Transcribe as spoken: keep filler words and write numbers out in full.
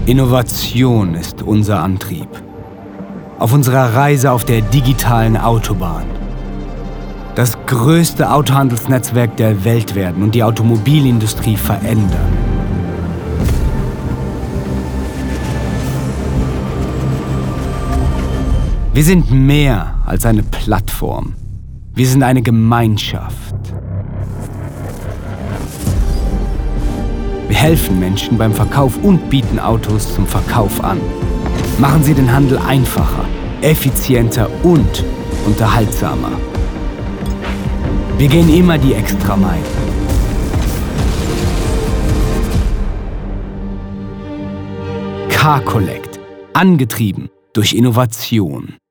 Innovation ist unser Antrieb. Auf unserer Reise auf der digitalen Autobahn. Das größte Autohandelsnetzwerk der Welt werden und die Automobilindustrie verändern. Wir sind mehr als eine Plattform. Wir sind eine Gemeinschaft. Wir helfen Menschen beim Verkauf und bieten Autos zum Verkauf an. Machen Sie den Handel einfacher, effizienter und unterhaltsamer. Wir gehen immer die Extrameile. Car Collect, angetrieben durch Innovation.